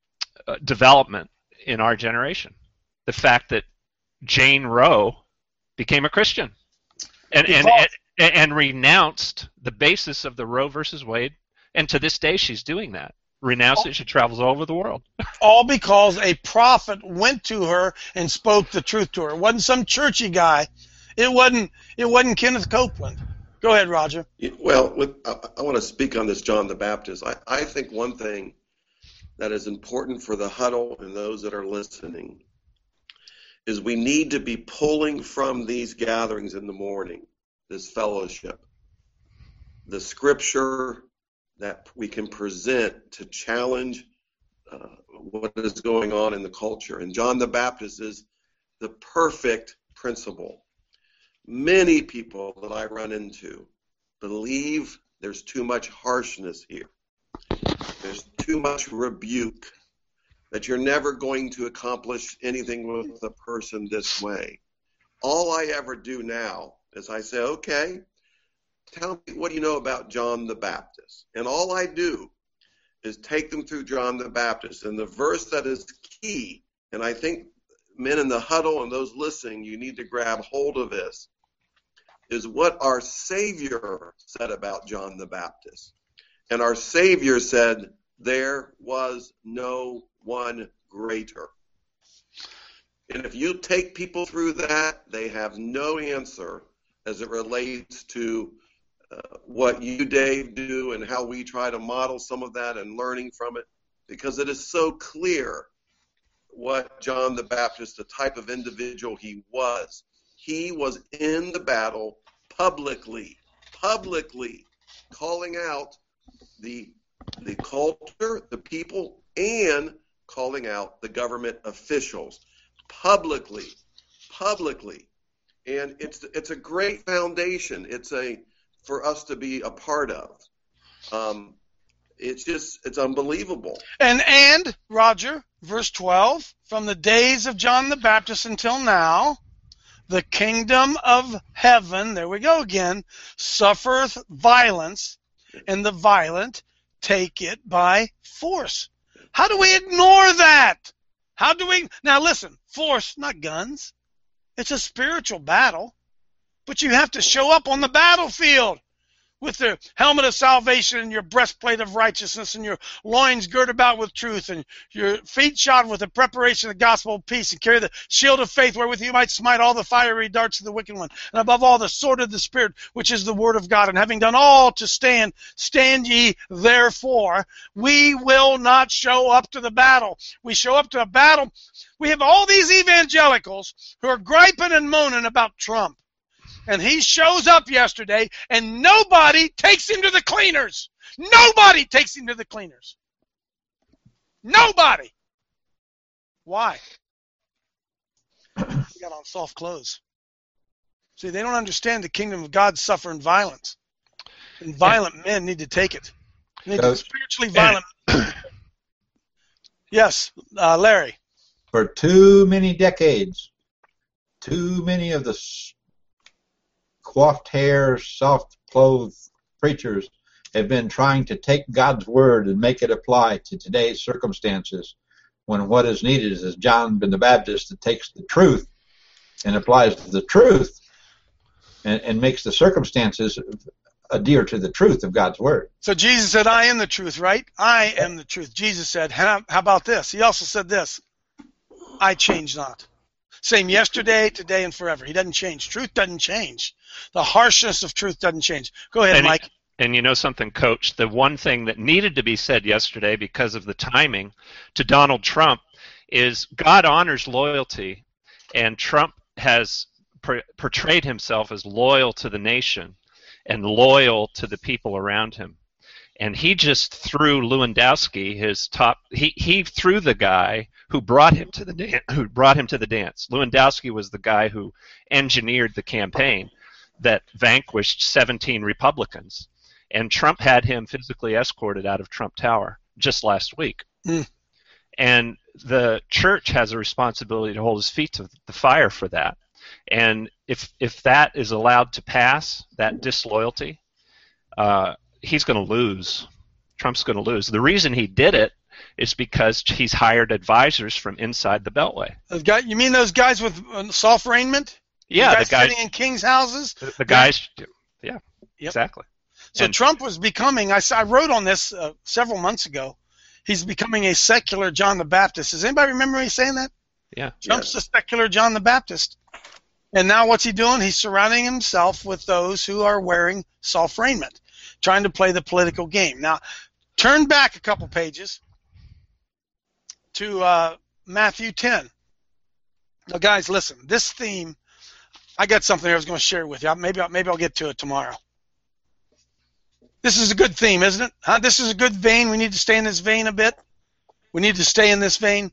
uh, development in our generation. The fact that Jane Roe became a Christian and and, and and renounced the basis of the Roe versus Wade, and to this day she's doing that. Renounced it, she travels all over the world. All because a prophet went to her and spoke the truth to her. It wasn't some churchy guy. It wasn't. It wasn't Kenneth Copeland. Go ahead, Roger. Well, with, I, I want to speak on this John the Baptist. I, I think one thing that is important for the huddle and those that are listening is we need to be pulling from these gatherings in the morning, this fellowship, the scripture that we can present to challenge uh, what is going on in the culture. And John the Baptist is the perfect principle. Many people that I run into believe there's too much harshness here. There's too much rebuke, that you're never going to accomplish anything with a person this way. All I ever do now is I say, okay, tell me, what do you know about John the Baptist? And all I do is take them through John the Baptist. And the verse that is key, and I think men in the huddle and those listening, you need to grab hold of this, is what our Savior said about John the Baptist. And our Savior said, there was no one greater. And if you take people through that, they have no answer as it relates to uh, what you, Dave, do and how we try to model some of that and learning from it, because it is so clear what John the Baptist, the type of individual he was. He was in the battle publicly, publicly calling out the the culture, the people, and calling out the government officials publicly, publicly. And it's it's a great foundation. It's a for us to be a part of. Um, it's just it's unbelievable. And and Roger, verse twelve, from the days of John the Baptist until now, the kingdom of heaven, there we go again, suffereth violence, and the violent take it by force. How do we ignore that? How do we... Now listen, force, not guns. It's a spiritual battle. But you have to show up on the battlefield with the helmet of salvation and your breastplate of righteousness and your loins girt about with truth and your feet shod with the preparation of the gospel of peace, and carry the shield of faith wherewith you might smite all the fiery darts of the wicked one, and above all the sword of the Spirit, which is the word of God. And having done all to stand, stand ye therefore. We will not show up to the battle. We show up to a battle. We have all these evangelicals who are griping and moaning about Trump. And he shows up yesterday, and nobody takes him to the cleaners. Nobody takes him to the cleaners. Nobody. Why? He got on soft clothes. See, they don't understand the kingdom of God suffering violence. And violent men need to take it. They need to spiritually violent. Yes, uh, Larry. For too many decades, too many of the coiffed hair, soft-clothed preachers have been trying to take God's word and make it apply to today's circumstances, when what is needed is John the Baptist that takes the truth and applies to the truth and, and makes the circumstances adhere to the truth of God's word. So Jesus said, I am the truth, right? I am the truth. Jesus said, how, how about this? He also said this, I change not. Same yesterday, today, and forever. He doesn't change. Truth doesn't change. The harshness of truth doesn't change. Go ahead, and, Mike. And you know something, Coach? The one thing that needed to be said yesterday because of the timing to Donald Trump is God honors loyalty, and Trump has per- portrayed himself as loyal to the nation and loyal to the people around him. And he just threw Lewandowski, his top. He he threw the guy who brought him to the dan- who brought him to the dance. Lewandowski was the guy who engineered the campaign that vanquished seventeen Republicans, and Trump had him physically escorted out of Trump Tower just last week. Mm. And the church has a responsibility to hold his feet to the fire for that. And if if that is allowed to pass, that disloyalty, uh, he's going to lose. Trump's going to lose. The reason he did it It's because he's hired advisors from inside the Beltway. Those guy, you mean those guys with uh, soft raiment? Yeah, the guys, the guys sitting in king's houses. The, the guys, yeah, Yep. exactly. So And- Trump was becoming. I, I wrote on this uh, several months ago. He's becoming a secular John the Baptist. Does anybody remember me saying that? Yeah. Trump's a secular John the Baptist. And now what's he doing? He's surrounding himself with those who are wearing soft raiment, trying to play the political game. Now, turn back a couple pages to uh, Matthew ten. Now, guys, listen. This theme, I got something I was going to share with you. Maybe, I'll, maybe I'll get to it tomorrow. This is a good theme, isn't it? Huh? This is a good vein. We need to stay in this vein a bit. We need to stay in this vein.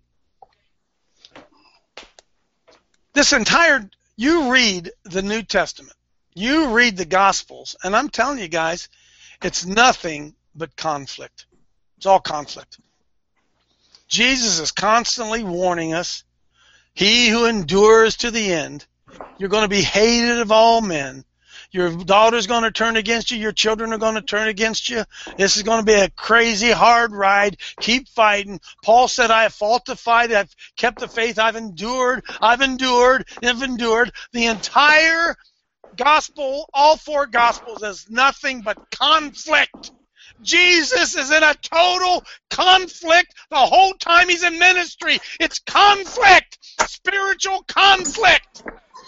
This entire, you read the New Testament, you read the Gospels, and I'm telling you guys, it's nothing but conflict. It's all conflict. Jesus is constantly warning us, he who endures to the end, you're going to be hated of all men. Your daughter's going to turn against you. Your children are going to turn against you. This is going to be a crazy, hard ride. Keep fighting. Paul said, I have fought the fight. I've kept the faith. I've endured. I've endured. I've endured. The entire gospel, all four gospels, is nothing but conflict. Jesus is in a total conflict the whole time he's in ministry. It's conflict. Spiritual conflict.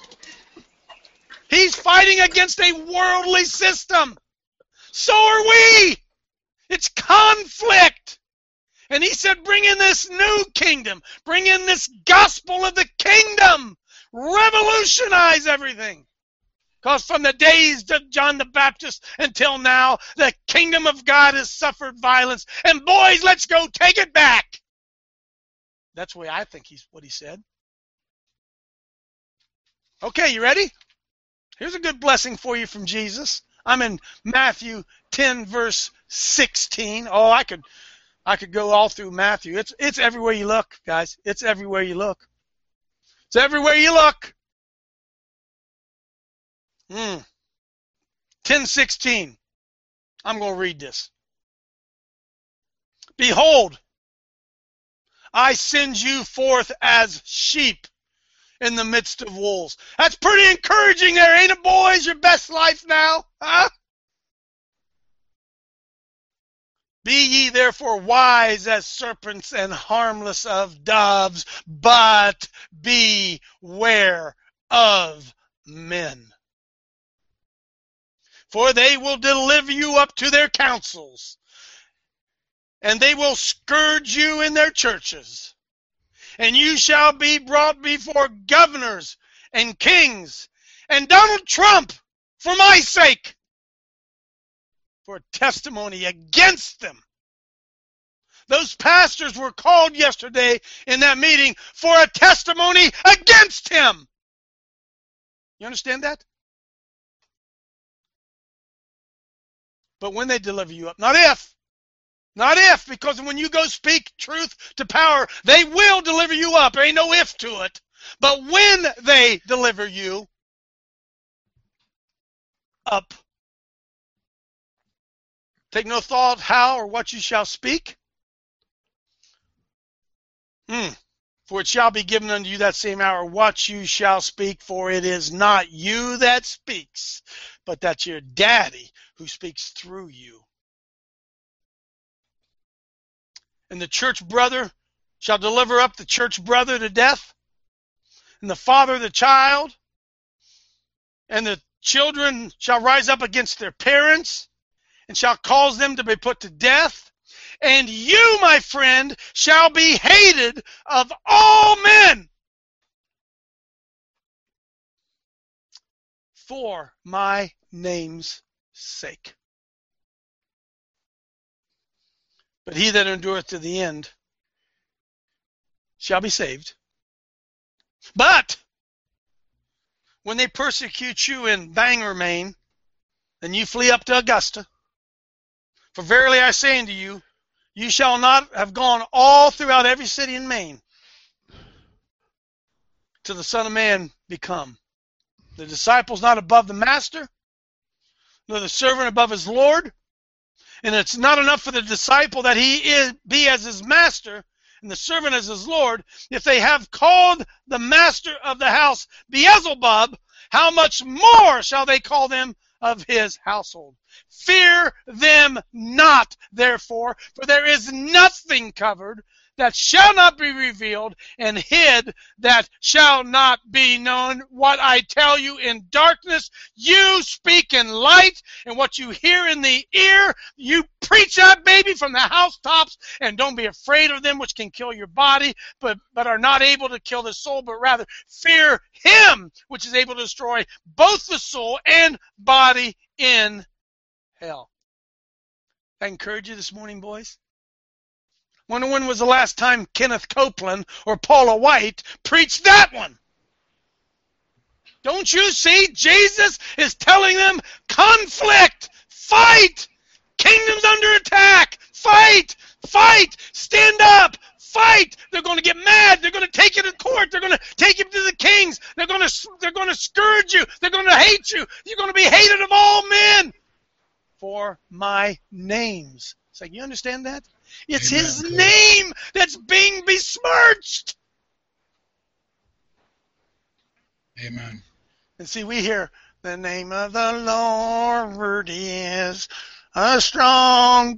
He's fighting against a worldly system. So are we. It's conflict. And he said, bring in this new kingdom. Bring in this gospel of the kingdom. Revolutionize everything. Because from the days of John the Baptist until now, the kingdom of God has suffered violence. And boys, let's go take it back. That's the way I think he's what he said. Okay, you ready? Here's a good blessing for you from Jesus. I'm in Matthew ten, verse sixteen. Oh, I could I could go all through Matthew. It's it's everywhere you look, guys. It's everywhere you look. It's everywhere you look. Hmm. ten sixteen. I'm going to read this. Behold, I send you forth as sheep in the midst of wolves. That's pretty encouraging there, ain't it, boys? Your best life now? Huh? Be ye therefore wise as serpents and harmless of doves, but beware of men. For they will deliver you up to their councils, and they will scourge you in their churches. And you shall be brought before governors and kings and Donald Trump for my sake, for testimony against them. Those pastors were called yesterday in that meeting for a testimony against him. You understand that? But when they deliver you up, not if, not if, because when you go speak truth to power, they will deliver you up. There ain't no if to it. But when they deliver you up, take no thought how or what you shall speak. Hmm. For it shall be given unto you that same hour what you shall speak, for it is not you that speaks, but that's your daddy who speaks through you. And the church brother shall deliver up the church brother to death, and the father the child, and the children shall rise up against their parents, and shall cause them to be put to death. And you, my friend, shall be hated of all men for my name's sake. But he that endureth to the end shall be saved. But when they persecute you in Bangor, Maine, then you flee up to Augusta. For verily I say unto you, you shall not have gone all throughout every city in Maine till the Son of Man be come. The disciple's not above the master, nor the servant above his Lord. And it's not enough for the disciple that he is, be as his master and the servant as his Lord. If they have called the master of the house Beelzebub, how much more shall they call them of his household? Fear them not, therefore, for there is nothing covered that shall not be revealed, and hid that shall not be known. What I tell you in darkness, you speak in light, and what you hear in the ear, you preach that baby from the housetops, and don't be afraid of them which can kill your body, but, but are not able to kill the soul, but rather fear him which is able to destroy both the soul and body in hell. I encourage you this morning, boys. Wonder when was the last time Kenneth Copeland or Paula White preached that one? Don't you see? Jesus is telling them, conflict, fight, kingdom's under attack, fight, fight, stand up, fight. They're going to get mad. They're going to take you to court. They're going to take you to the kings. They're going to, they're going to scourge you. They're going to hate you. You're going to be hated of all men for my name's sake. You understand that? It's Amen. His name that's being besmirched. Amen. And see, we hear, the name of the Lord is a strong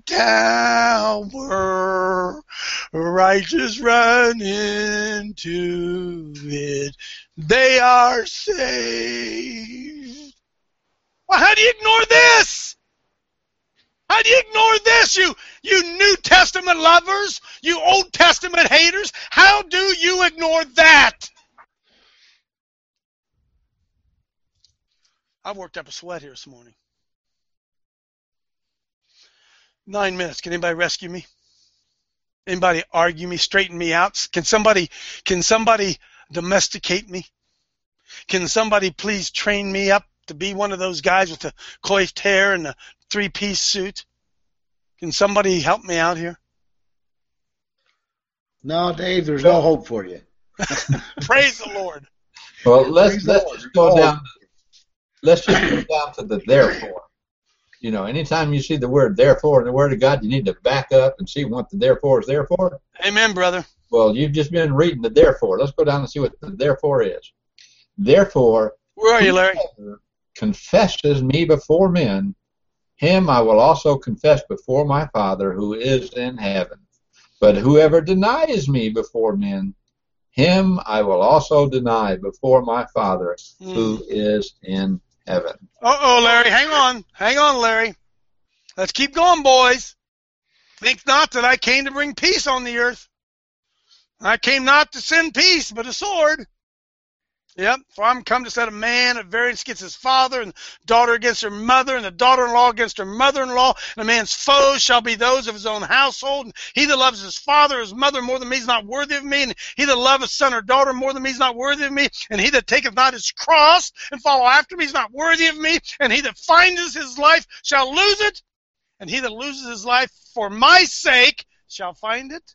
tower, righteous run into it, they are saved. Well, how do you ignore this? How do you ignore this, you, you New Testament lovers, you Old Testament haters? How do you ignore that? I've worked up a sweat here this morning. Nine minutes. Can anybody rescue me? Anybody argue me, straighten me out? Can somebody, can somebody domesticate me? Can somebody please train me up to be one of those guys with the coiffed hair and the three-piece suit? Can somebody help me out here? No, Dave, there's no hope for you. Praise the Lord. Well, let's let's just go down. Let's just go down to the therefore. You know, anytime you see the word therefore in the Word of God, you need to back up and see what the therefore is there for. Amen, brother. Well, you've just been reading the therefore. Let's go down and see what the therefore is. Therefore, where are you, Larry? Confesses me before men, him I will also confess before my Father who is in heaven. But whoever denies me before men, him I will also deny before my Father mm. who is in heaven. Uh-oh, Larry, hang on. Hang on, Larry. Let's keep going, boys. Think not that I came to bring peace on the earth. I came not to send peace, but a sword. Yep, for I'm come to set a man at variance against his father, and daughter against her mother, and the daughter-in-law against her mother-in-law, and a man's foes shall be those of his own household. And he that loves his father or his mother more than me is not worthy of me, and he that loveth son or daughter more than me is not worthy of me, and he that taketh not his cross and follow after me is not worthy of me, and he that findeth his life shall lose it, and he that loses his life for my sake shall find it.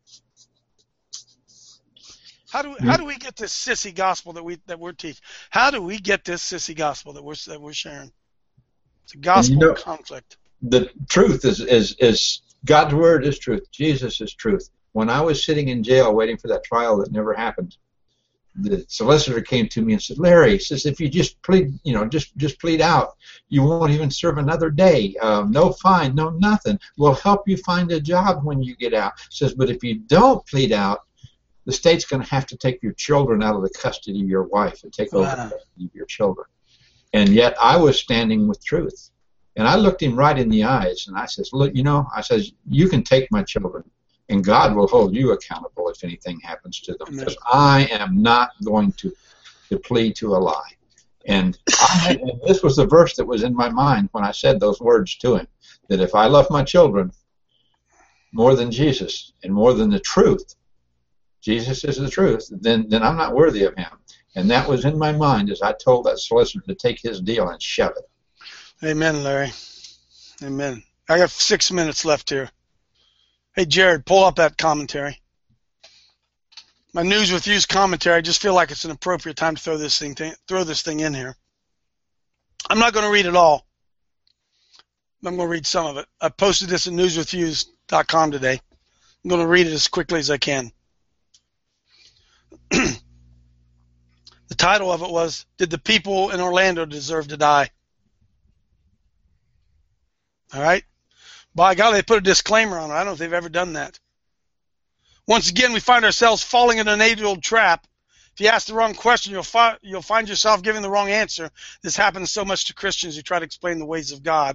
How do how do we get this sissy gospel that we that we're teaching? How do we get this sissy gospel that we're that we're sharing? It's a gospel you know, of conflict. The truth is is is God's word is truth. Jesus is truth. When I was sitting in jail waiting for that trial that never happened, the solicitor came to me and said, "Larry," says, "if you just plead, you know, just just plead out, you won't even serve another day. Um, no fine, no nothing. We'll help you find a job when you get out." Says, "But if you don't plead out, the state's going to have to take your children out of the custody of your wife and take over wow. the custody of your children." And yet I was standing with truth. And I looked him right in the eyes, and I says, "Look, you know," I says, "you can take my children, and God will hold you accountable if anything happens to them. Because I am not going to, to plead to a lie." And, I had, and this was the verse that was in my mind when I said those words to him, that if I love my children more than Jesus and more than the truth, Jesus is the truth, then then I'm not worthy of him. And that was in my mind as I told that solicitor to take his deal and shove it. Amen, Larry. Amen. I got six minutes left here. Hey, Jared, pull up that commentary. My News with You's commentary. I just feel like it's an appropriate time to throw this thing throw this thing in here. I'm not going to read it all. I'm going to read some of it. I posted this at news with views dot com today. I'm going to read it as quickly as I can. The title of it was, Did the People in Orlando Deserve to Die? All right? By God, they put a disclaimer on it. I don't know if they've ever done that. Once again, we find ourselves falling in an age-old trap. If you ask the wrong question, you'll, fi- you'll find yourself giving the wrong answer. This happens so much to Christians who try to explain the ways of God.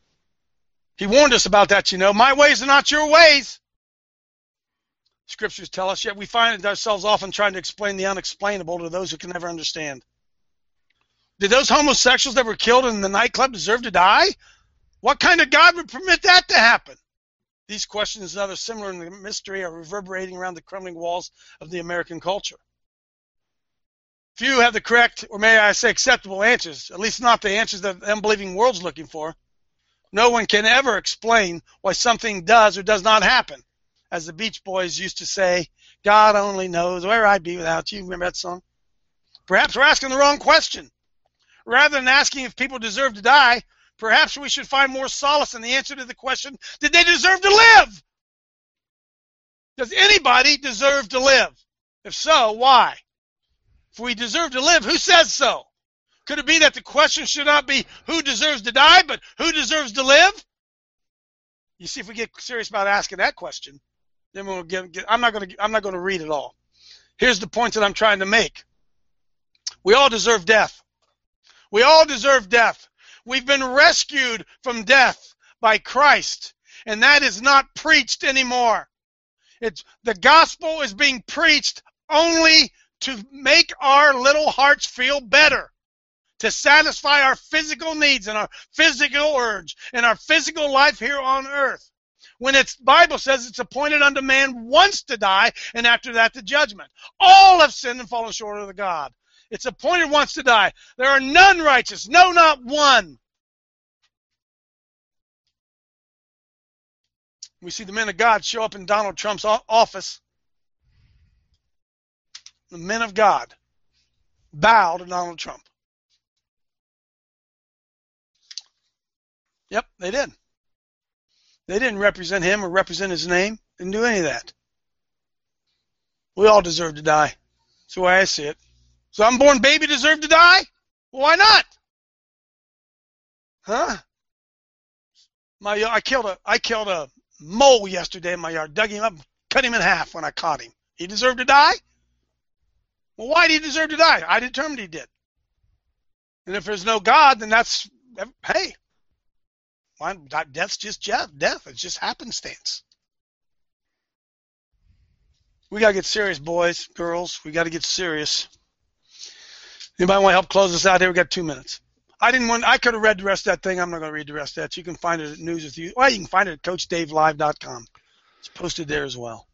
He warned us about that, you know. My ways are not your ways. Scriptures tell us, yet we find ourselves often trying to explain the unexplainable to those who can never understand. Did those homosexuals that were killed in the nightclub deserve to die? What kind of God would permit that to happen? These questions and others similar in the mystery are reverberating around the crumbling walls of the American culture. Few have the correct, or may I say acceptable answers, at least not the answers that the unbelieving world's looking for. No one can ever explain why something does or does not happen. As the Beach Boys used to say, God only knows where I'd be without you. Remember that song? Perhaps we're asking the wrong question. Rather than asking if people deserve to die, perhaps we should find more solace in the answer to the question, did they deserve to live? Does anybody deserve to live? If so, why? If we deserve to live, who says so? Could it be that the question should not be who deserves to die, but who deserves to live? You see, if we get serious about asking that question, then we'll get, get I'm not going to I'm not going to read it all. Here's the point that I'm trying to make. We all deserve death. We all deserve death. We've been rescued from death by Christ, and that is not preached anymore. It's the gospel is being preached only to make our little hearts feel better, to satisfy our physical needs and our physical urge and our physical life here on earth. When it's Bible says it's appointed unto man once to die, and after that the judgment. All have sinned and fallen short of the God. It's appointed once to die. There are none righteous, no, not one. We see the men of God show up in Donald Trump's office. The men of God bow to Donald Trump. Yep, they did. They didn't represent him or represent his name. Didn't do any of that. We all deserve to die. That's the way I see it. So unborn baby deserve to die? Well, why not? Huh? My I killed a I killed a mole yesterday in my yard. Dug him up, cut him in half when I caught him. He deserved to die? Well, why did he deserve to die? I determined he did. And if there's no God, then that's hey. Death's just death. It's just happenstance. We got to get serious, boys, girls. We got to get serious. Anybody want to help close us out here? We got two minutes. I didn't want. I could have read the rest of that thing. I'm not going to read the rest of that. You can find it at News with You. Well, you can find it at Coach Dave Live dot com. It's posted there as well.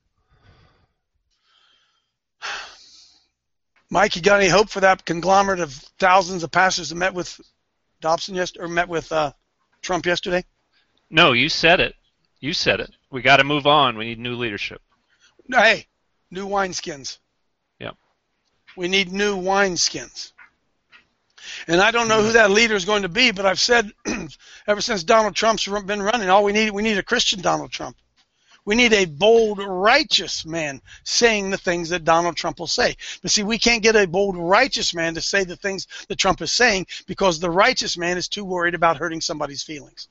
Mike, you got any hope for that conglomerate of thousands of pastors that met with Dobson yesterday, or met with uh, Trump yesterday? No, you said it. You said it. We got to move on. We need new leadership. Hey, new wineskins. Yep. We need new wineskins. And I don't know who that leader is going to be, but I've said ever since Donald Trump's been running, all we need we need a Christian Donald Trump. We need a bold, righteous man saying the things that Donald Trump will say. But see, we can't get a bold, righteous man to say the things that Trump is saying because the righteous man is too worried about hurting somebody's feelings.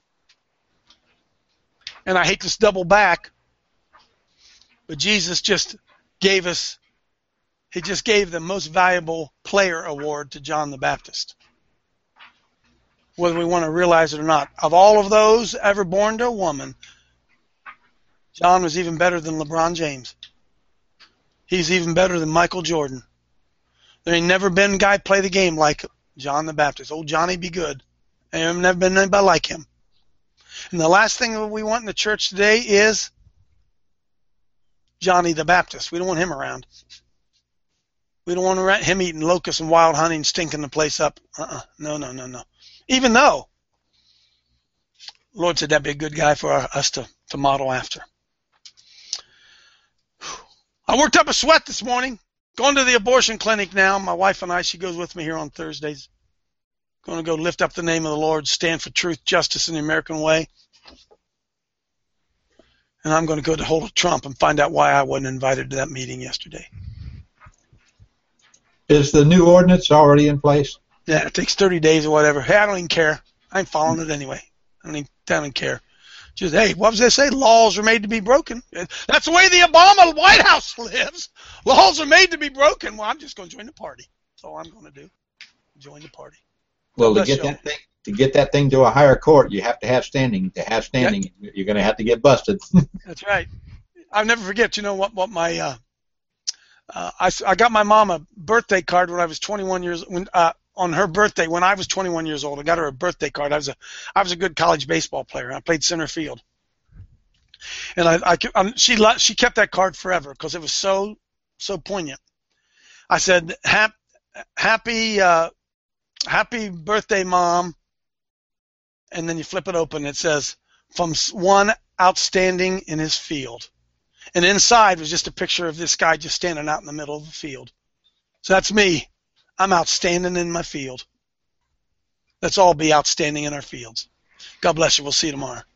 And I hate to double back, but Jesus just gave us, he just gave the most valuable player award to John the Baptist. Whether we want to realize it or not. Of all of those ever born to a woman, John was even better than LeBron James. He's even better than Michael Jordan. There ain't never been a guy play the game like John the Baptist. Old Johnny be good. There never been anybody like him. And the last thing that we want in the church today is Johnny the Baptist. We don't want him around. We don't want him eating locusts and wild honey and stinking the place up. Uh-uh. No, no, no, no. Even though the Lord said that'd be a good guy for us to, to model after. I worked up a sweat this morning. Going to the abortion clinic now. My wife and I, she goes with me here on Thursdays. Going to go lift up the name of the Lord, stand for truth, justice, and the American way. And I'm going to go to hold of Trump and find out why I wasn't invited to that meeting yesterday. Is the new ordinance already in place? Yeah, it takes thirty days or whatever. Hey, I don't even care. I'm following it anyway. I don't even, I don't even care. Just, hey, what was they say? Laws are made to be broken. That's the way the Obama White House lives. Laws are made to be broken. Well, I'm just going to join the party. That's all I'm going to do. Join the party. Well, to get that thing to get that thing to a higher court, you have to have standing. To have standing, yep. You're going to have to get busted. That's right. I'll never forget. You know what? What my uh, uh, I I got my mom a birthday card when I was twenty-one years when uh, on her birthday when I was twenty-one years old. I got her a birthday card. I was a I was a good college baseball player. I played center field, and I, I, I she she kept that card forever because it was so so poignant. I said, Hap, happy uh, happy birthday, Mom. And then you flip it open. It says, from one outstanding in his field. And inside was just a picture of this guy just standing out in the middle of the field. So that's me. I'm outstanding in my field. Let's all be outstanding in our fields. God bless you. We'll see you tomorrow.